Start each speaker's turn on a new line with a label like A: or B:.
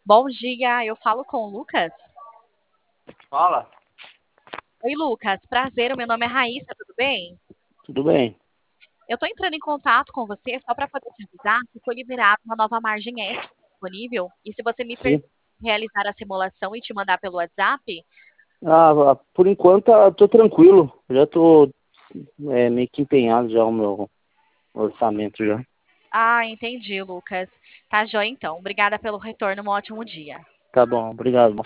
A: Bom dia, eu falo com o Lucas.
B: Fala,
A: Oi, Lucas, prazer, o meu nome é Raíssa, tudo bem?
B: tudo bem?
A: Eu tô entrando em contato com você só para poder te avisar que foi liberada uma nova margem extra disponível. E se você me
B: Sim.
A: realizar a simulação e te mandar pelo WhatsApp,
B: Por enquanto tô tranquilo. Já tô meio que empenhado já o meu orçamento já.
A: entendi, Lucas. Tá joia então. Obrigada pelo retorno, um ótimo dia.
B: Tá bom, obrigado.